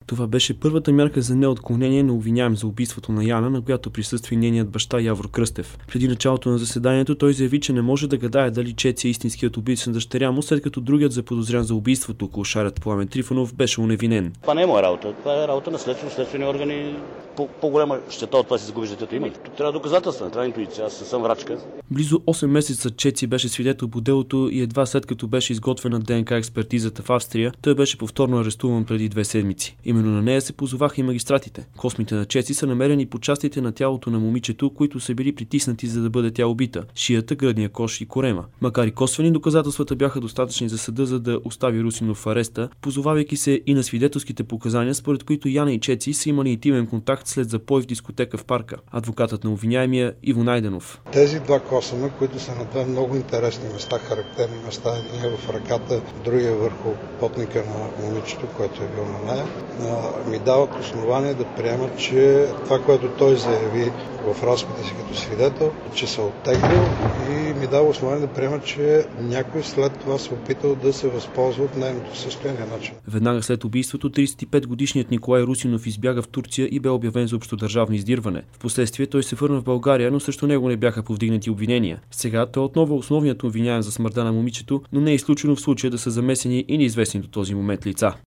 Това беше първата мярка за неотклонение на обвиняем за убийството на Яна, на която присъства и нейният баща Явор Кръстев. Преди началото на заседанието той заяви, че не може да гадае дали Чеци е истинският убийца на дъщеря му, след като другият заподозрян за убийството, клошарят Пламен Трифонов, беше уневинен. Това не е моя работа. Това е работа на следствени органи. По-голяма щета от това си загубиш детето има. Тук трябва доказателства, трябва интуиция. Аз съм врачка. Близо 8 месеца Чеци беше свидетел по делото и едва след като беше изготвена ДНК експертизата в Австрия, той беше повторно арестуван преди 2 седмици. Именно на нея се позоваха и магистратите. Космите на Чеци са намерени по частите на тялото на момичето, които са били притиснати, за да бъде тя убита – шията, гръдния кош и корема. Макар и косвени, доказателствата бяха достатъчни за съда, за да остави Русинов в ареста, позовавайки се и на свидетелските показания, според които Яна и Чеци са имали интимен контакт след запой в дискотека в парка. Адвокатът на обвиняемия Иво Найденов. Тези два косъма, които са на две много интересни места, характерни места, един е в ръката, другия върху потника на момичето, което е било на нея, ми дават основание да приема, че това, което той заяви в разпита си като свидетел, че се оттеглил, и ми дава основание да приема, че някой след това се опитал да се възползва от нейното състояние. Веднага след убийството 35-годишният Николай Русинов избяга в Турция и бе обявен за общодържавно издирване. Впоследствие той се върна в България, но срещу него не бяха повдигнати обвинения. Сега той отново е основният обвиняем за смъртта на момичето, но не е изключено в случая да са замесени и неизвестни до този момент лица.